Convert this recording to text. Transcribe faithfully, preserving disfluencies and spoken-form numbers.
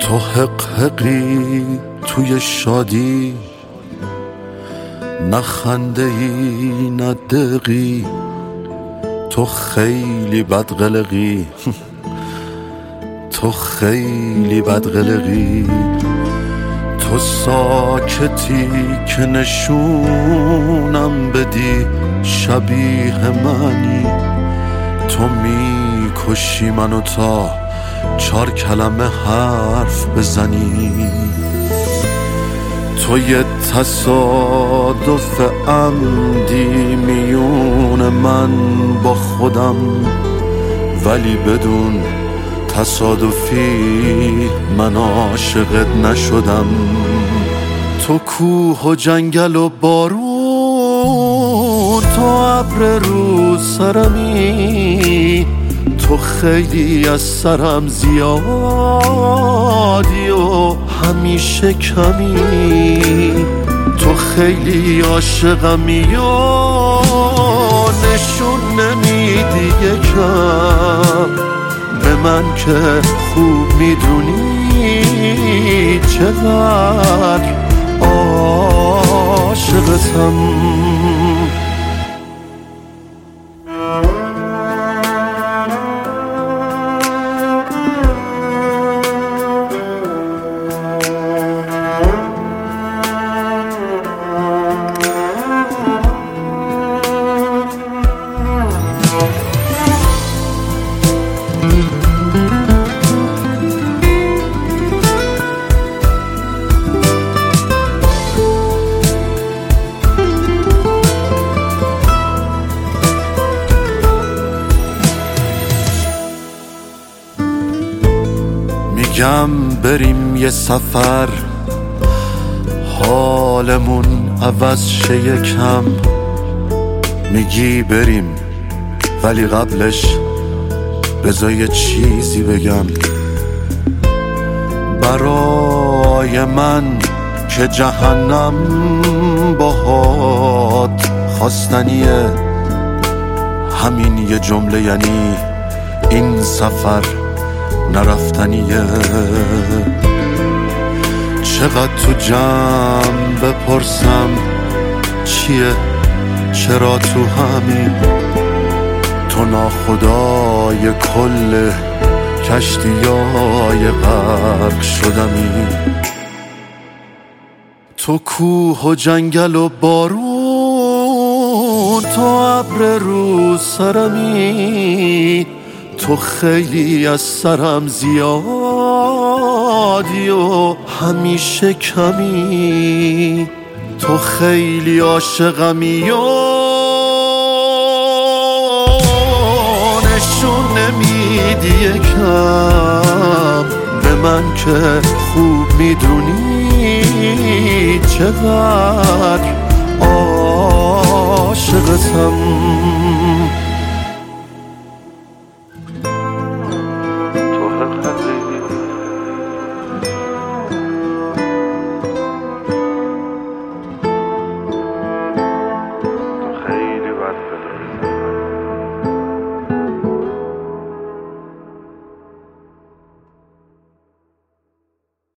تو حق حقی توی شادی، نه خنده ای نه دقی، تو خیلی بدقلقی تو خیلی بدقلقی. تو ساکتی که نشونم بدی شبیه منی، تو میکشی منو تا چار کلمه حرف بزنی. تو یه تصادف عمدی میون من با خودم، ولی بدون تصادفی من عاشقت نشدم. تو کوه و جنگل و بارون، تو ابر رو سرمی، تو خیلی از سرم زیادی و همیشه کمی. تو خیلی عاشقمی و نشون نمیدی یکم به من که خوب میدونی چقدر عاشقتم. میگم بریم یه سفر، حالمون عوض شه یکم. میگی بریم ولی قبلش بذار یه چیزی بگم. برای من که جهنم باهات خواستنیه، همین یه جمله یعنی این سفر نرفتنیه. چقدر تو جمع بپرسم چیه چرا تو همین، تو ناخدای کل کشتیای غرق شدمی. تو کوه و جنگل و بارون، تو ابر رو سرمی، تو خیلی از سرم زیادی و همیشه کمی. تو خیلی عاشقمی و نشون نمیدی یکم به من که خوب میدونی چقدر عاشقتم.